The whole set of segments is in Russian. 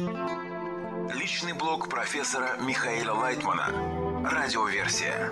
Личный блог профессора Михаила Лайтмана. Радиоверсия.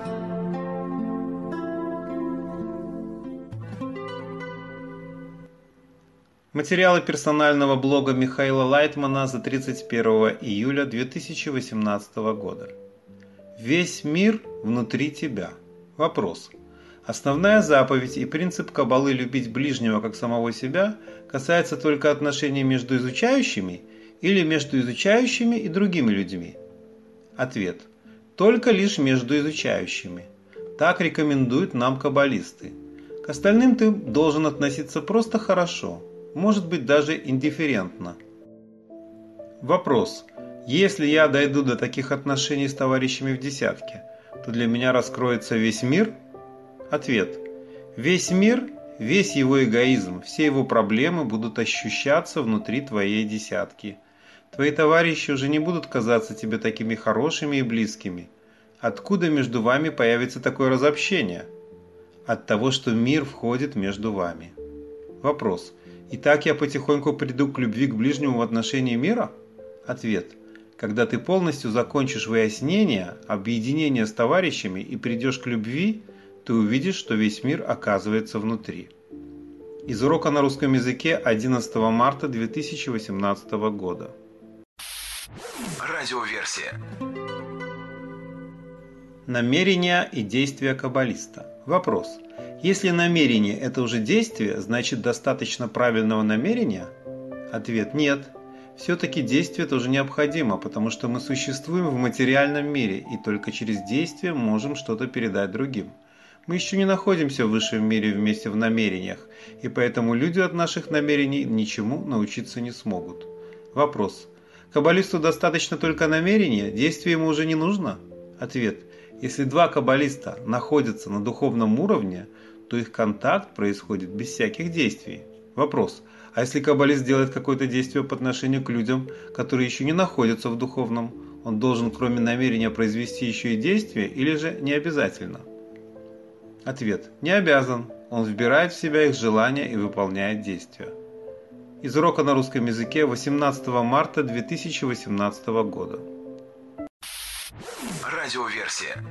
Материалы персонального блога Михаила Лайтмана за 31 июля 2018 года. Весь мир внутри тебя. Вопрос. Основная заповедь и принцип Каббалы «любить ближнего как самого себя» касается только отношений между изучающими или между изучающими и другими людьми? Ответ. Только лишь между изучающими. Так рекомендуют нам каббалисты. К остальным ты должен относиться просто хорошо, может быть даже индифферентно. Вопрос. Если я дойду до таких отношений с товарищами в десятке, то для меня раскроется весь мир? Ответ. Весь мир, весь его эгоизм, все его проблемы будут ощущаться внутри твоей десятки. Твои товарищи уже не будут казаться тебе такими хорошими и близкими. Откуда между вами появится такое разобщение? От того, что мир входит между вами. Вопрос. Итак, я потихоньку приду к любви к ближнему в отношении мира? Ответ. Когда ты полностью закончишь выяснение, объединение с товарищами и придешь к любви, ты увидишь, что весь мир оказывается внутри. Из урока на русском языке 11 марта 2018 года. Радиоверсия. Намерения и действия каббалиста. Вопрос. Если намерение – это уже действие, значит достаточно правильного намерения? Ответ – нет. Все-таки действие тоже необходимо, потому что мы существуем в материальном мире и только через действие можем что-то передать другим. Мы еще не находимся в высшем мире вместе в намерениях, и поэтому люди от наших намерений ничему научиться не смогут. Вопрос. Каббалисту достаточно только намерения, действия ему уже не нужно? Ответ. Если два каббалиста находятся на духовном уровне, то их контакт происходит без всяких действий. Вопрос. А если каббалист делает какое-то действие по отношению к людям, которые еще не находятся в духовном, он должен кроме намерения произвести еще и действие или же не обязательно? Ответ. Не обязан. Он вбирает в себя их желания и выполняет действия. Из урока на русском языке 18 марта 2018 года. Радиоверсия.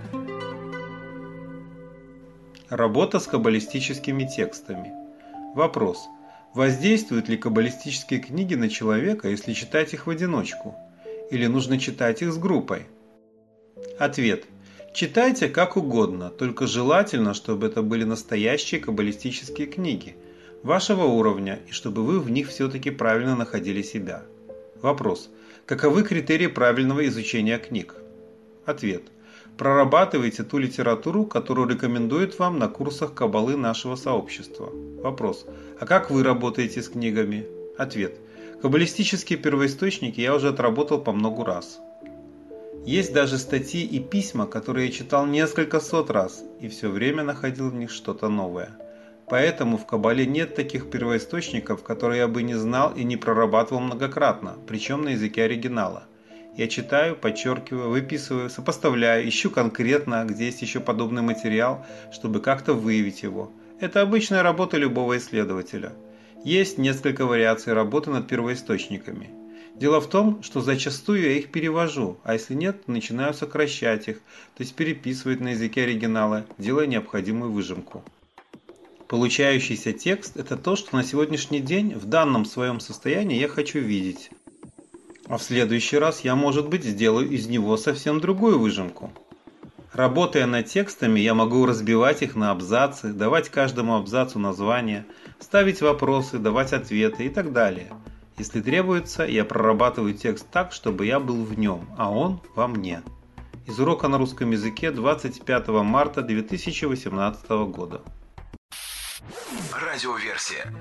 Работа с каббалистическими текстами. Вопрос. Воздействуют ли каббалистические книги на человека, если читать их в одиночку? Или нужно читать их с группой? Ответ. Читайте как угодно, только желательно, чтобы это были настоящие каббалистические книги вашего уровня и чтобы вы в них все-таки правильно находили себя. Вопрос. Каковы критерии правильного изучения книг? Ответ. Прорабатывайте ту литературу, которую рекомендуют вам на курсах Каббалы нашего сообщества. Вопрос. А как вы работаете с книгами? Ответ. Каббалистические первоисточники я уже отработал по многу раз. Есть даже статьи и письма, которые я читал несколько сот раз и все время находил в них что-то новое. Поэтому в Каббале нет таких первоисточников, которые я бы не знал и не прорабатывал многократно, причем на языке оригинала. Я читаю, подчеркиваю, выписываю, сопоставляю, ищу конкретно, где есть еще подобный материал, чтобы как-то выявить его. Это обычная работа любого исследователя. Есть несколько вариаций работы над первоисточниками. Дело в том, что зачастую я их перевожу, а если нет, то начинаю сокращать их, то есть переписывать на языке оригинала, делая необходимую выжимку. Получающийся текст – это то, что на сегодняшний день в данном своем состоянии я хочу видеть. А в следующий раз я, может быть, сделаю из него совсем другую выжимку. Работая над текстами, я могу разбивать их на абзацы, давать каждому абзацу название, ставить вопросы, давать ответы и так далее. Если требуется, я прорабатываю текст так, чтобы я был в нем, а он во мне. Из урока на русском языке 25 марта 2018 года. Радиоверсия.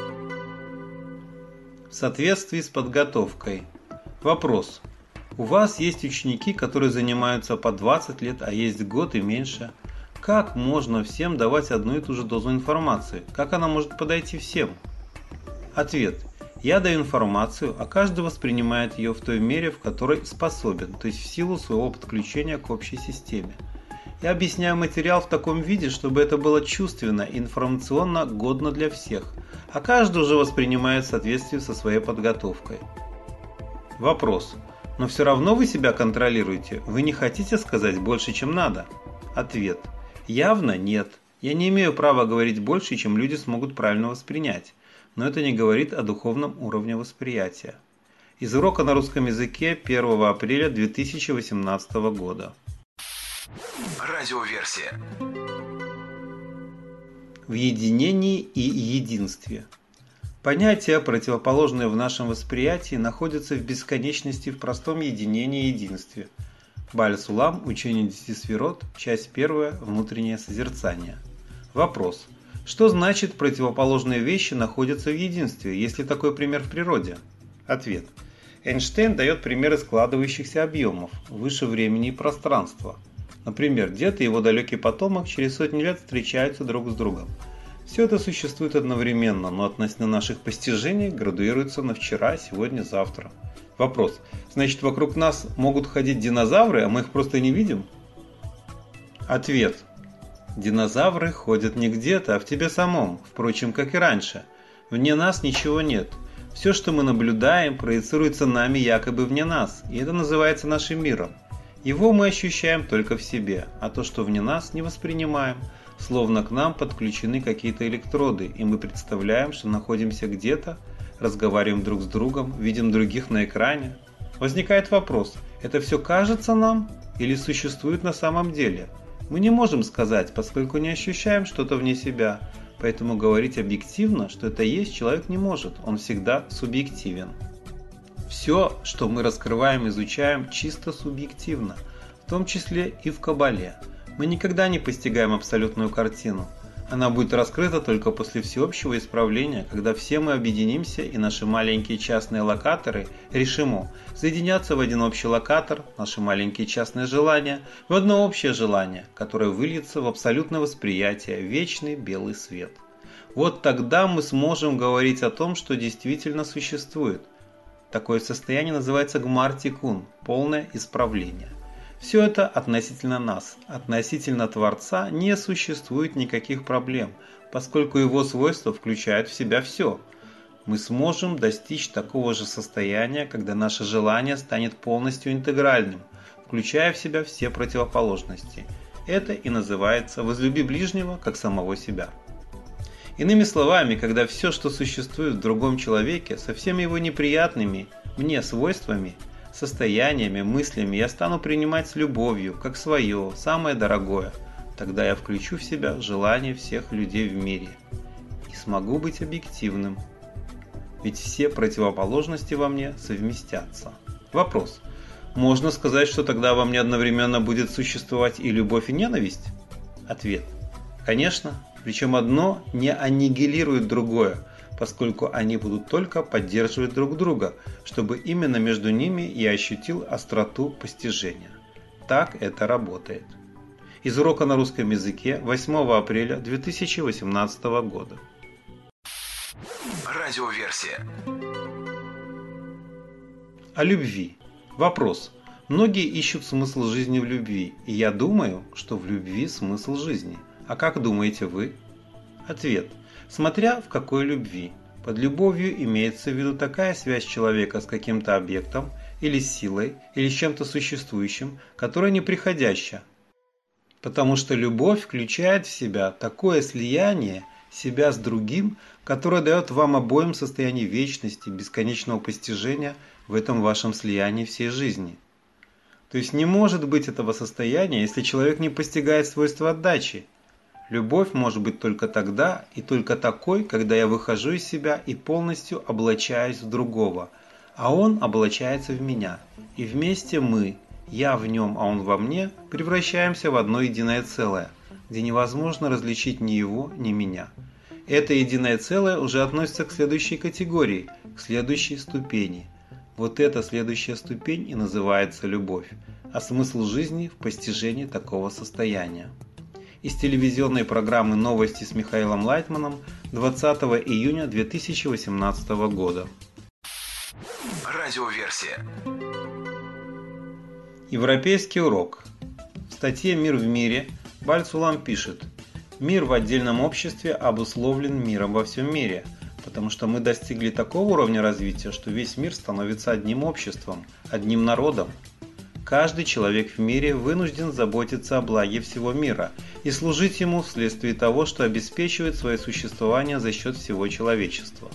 В соответствии с подготовкой. Вопрос. У вас есть ученики, которые занимаются по 20 лет, а есть год и меньше. Как можно всем давать одну и ту же дозу информации? Как она может подойти всем? Ответ. Я даю информацию, а каждый воспринимает ее в той мере, в которой способен, то есть в силу своего подключения к общей системе. Я объясняю материал в таком виде, чтобы это было чувственно и информационно годно для всех, а каждый уже воспринимает в соответствии со своей подготовкой. Вопрос. Но все равно вы себя контролируете? Вы не хотите сказать больше, чем надо? Ответ. Явно нет. Я не имею права говорить больше, чем люди смогут правильно воспринять. Но это не говорит о духовном уровне восприятия. Из урока на русском языке 1 апреля 2018 года. Радиоверсия. В единении и единстве. Понятия, противоположные в нашем восприятии, находятся в бесконечности в простом единении и единстве. Бааль-Сулам, Учение 10 сферот, часть 1, внутреннее созерцание. Вопрос. Что значит противоположные вещи находятся в единстве? Есть ли такой пример в природе? Ответ. Эйнштейн дает примеры складывающихся объемов, выше времени и пространства. Например, дед и его далекий потомок через сотни лет встречаются друг с другом. Все это существует одновременно, но относительно наших постижений градуируется на вчера, сегодня, завтра. Вопрос. Значит, вокруг нас могут ходить динозавры, а мы их просто не видим? Ответ. Динозавры ходят не где-то, а в тебе самом, впрочем, как и раньше. Вне нас ничего нет. Все, что мы наблюдаем, проецируется нами якобы вне нас, и это называется нашим миром. Его мы ощущаем только в себе, а то, что вне нас, не воспринимаем, словно к нам подключены какие-то электроды, и мы представляем, что находимся где-то, разговариваем друг с другом, видим других на экране. Возникает вопрос, это все кажется нам или существует на самом деле? Мы не можем сказать, поскольку не ощущаем что-то вне себя, поэтому говорить объективно, что это есть, человек не может, он всегда субъективен. Все, что мы раскрываем и изучаем, чисто субъективно, в том числе и в Кабале. Мы никогда не постигаем абсолютную картину. Она будет раскрыта только после всеобщего исправления, когда все мы объединимся и наши маленькие частные локаторы, решимо, соединятся в один общий локатор, наши маленькие частные желания, в одно общее желание, которое выльется в абсолютное восприятие, вечный белый свет. Вот тогда мы сможем говорить о том, что действительно существует. Такое состояние называется гмар-тикун, полное исправление. Все это относительно нас, относительно Творца не существует никаких проблем, поскольку его свойства включают в себя все. Мы сможем достичь такого же состояния, когда наше желание станет полностью интегральным, включая в себя все противоположности. Это и называется «возлюби ближнего, как самого себя». Иными словами, когда все, что существует в другом человеке, со всеми его неприятными мне свойствами, состояниями, мыслями, я стану принимать с любовью, как свое, самое дорогое, тогда я включу в себя желания всех людей в мире и смогу быть объективным. Ведь все противоположности во мне совместятся. Вопрос. Можно сказать, что тогда во мне одновременно будет существовать и любовь, и ненависть? Ответ. Конечно. Причем одно не аннигилирует другое, поскольку они будут только поддерживать друг друга, чтобы именно между ними я ощутил остроту постижения. Так это работает. Из урока на русском языке 8 апреля 2018 года. Радиоверсия. О любви. Вопрос. Многие ищут смысл жизни в любви, и я думаю, что в любви смысл жизни. А как думаете вы? Ответ. Смотря в какой любви. Под любовью имеется в виду такая связь человека с каким-то объектом, или с силой, или с чем-то существующим, которая неприходяща. Потому что любовь включает в себя такое слияние себя с другим, которое дает вам обоим состояние вечности, бесконечного постижения в этом вашем слиянии всей жизни. То есть не может быть этого состояния, если человек не постигает свойства отдачи. Любовь может быть только тогда и только такой, когда я выхожу из себя и полностью облачаюсь в другого, а он облачается в меня. И вместе мы, я в нем, а он во мне, превращаемся в одно единое целое, где невозможно различить ни его, ни меня. Это единое целое уже относится к следующей категории, к следующей ступени. Вот эта следующая ступень и называется любовь, а смысл жизни в постижении такого состояния. Из телевизионной программы «Новости» с Михаилом Лайтманом 20 июня 2018 года. Радиоверсия. Европейский урок. В статье «Мир в мире» Бааль-Сулам пишет: «Мир в отдельном обществе обусловлен миром во всем мире, потому что мы достигли такого уровня развития, что весь мир становится одним обществом, одним народом. Каждый человек в мире вынужден заботиться о благе всего мира и служить ему вследствие того, что обеспечивает свое существование за счет всего человечества.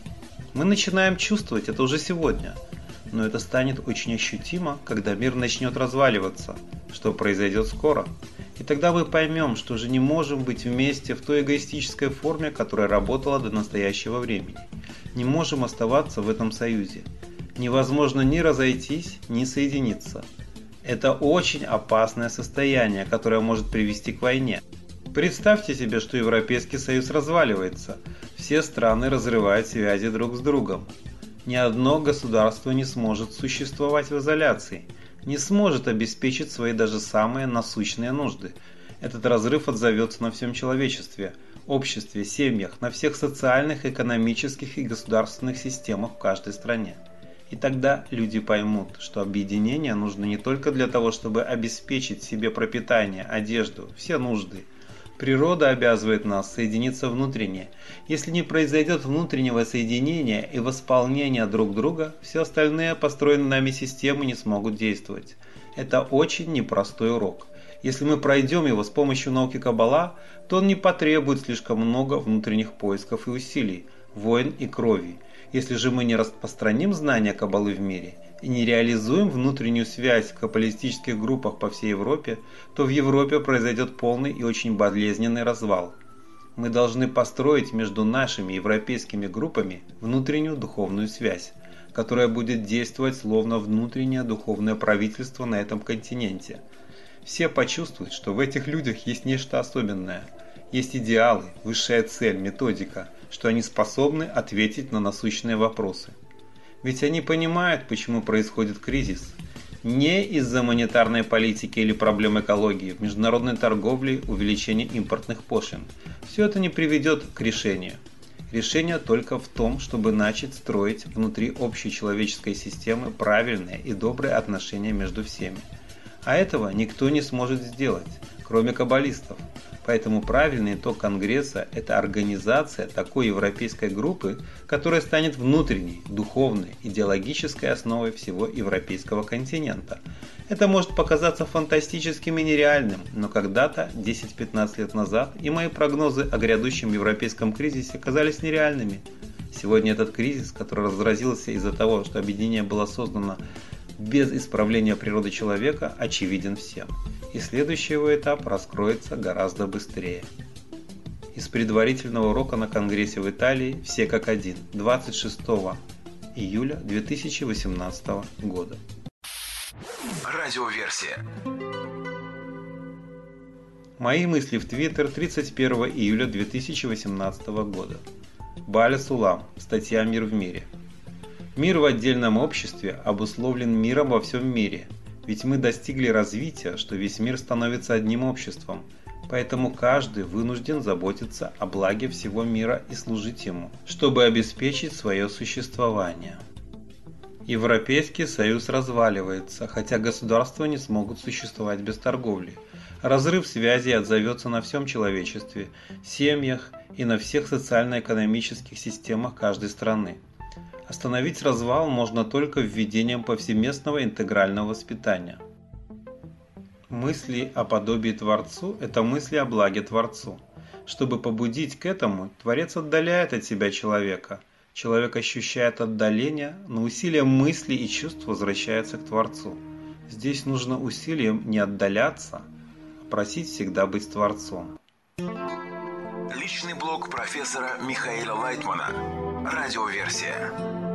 Мы начинаем чувствовать это уже сегодня, но это станет очень ощутимо, когда мир начнет разваливаться, что произойдет скоро. И тогда мы поймем, что уже не можем быть вместе в той эгоистической форме, которая работала до настоящего времени. Не можем оставаться в этом союзе. Невозможно ни разойтись, ни соединиться. Это очень опасное состояние, которое может привести к войне. Представьте себе, что Европейский Союз разваливается. Все страны разрывают связи друг с другом. Ни одно государство не сможет существовать в изоляции, не сможет обеспечить свои даже самые насущные нужды. Этот разрыв отзовется на всем человечестве, обществе, семьях, на всех социальных, экономических и государственных системах в каждой стране. И тогда люди поймут, что объединение нужно не только для того, чтобы обеспечить себе пропитание, одежду, все нужды. Природа обязывает нас соединиться внутренне. Если не произойдет внутреннего соединения и восполнения друг друга, все остальные построенные нами системы не смогут действовать. Это очень непростой урок. Если мы пройдем его с помощью науки Каббала, то он не потребует слишком много внутренних поисков и усилий, войн и крови. Если же мы не распространим знания Каббалы в мире и не реализуем внутреннюю связь в каббалистических группах по всей Европе, то в Европе произойдет полный и очень болезненный развал. Мы должны построить между нашими европейскими группами внутреннюю духовную связь, которая будет действовать словно внутреннее духовное правительство на этом континенте. Все почувствуют, что в этих людях есть нечто особенное, есть идеалы, высшая цель, методика, что они способны ответить на насущные вопросы. Ведь они понимают, почему происходит кризис. Не из-за монетарной политики или проблем экологии, международной торговли, увеличения импортных пошлин. Все это не приведет к решению. Решение только в том, чтобы начать строить внутри общей человеческой системы правильные и добрые отношения между всеми. А этого никто не сможет сделать, кроме каббалистов. Поэтому правильный итог Конгресса – это организация такой европейской группы, которая станет внутренней, духовной, идеологической основой всего европейского континента. Это может показаться фантастическим и нереальным, но когда-то, 10-15 лет назад, и мои прогнозы о грядущем европейском кризисе казались нереальными. Сегодня этот кризис, который разразился из-за того, что объединение было создано без исправления природы человека, очевиден всем. И следующий его этап раскроется гораздо быстрее. Из предварительного урока на Конгрессе в Италии «Все как один» 26 июля 2018 года. Радиоверсия. Мои мысли в Твиттер 31 июля 2018 года. Баля Сулам. Статья «Мир в мире». Мир в отдельном обществе обусловлен миром во всем мире. Ведь мы достигли развития, что весь мир становится одним обществом, поэтому каждый вынужден заботиться о благе всего мира и служить ему, чтобы обеспечить свое существование. Европейский Союз разваливается, хотя государства не смогут существовать без торговли. Разрыв связей отзовется на всем человечестве, семьях и на всех социально-экономических системах каждой страны. Остановить развал можно только введением повсеместного интегрального воспитания. Мысли о подобии Творцу – это мысли о благе Творцу. Чтобы побудить к этому, Творец отдаляет от себя человека. Человек ощущает отдаление, но усилием мысли и чувств возвращается к Творцу. Здесь нужно усилием не отдаляться, а просить всегда быть с Творцом. Личный блог профессора Михаила Лайтмана. Радиоверсия.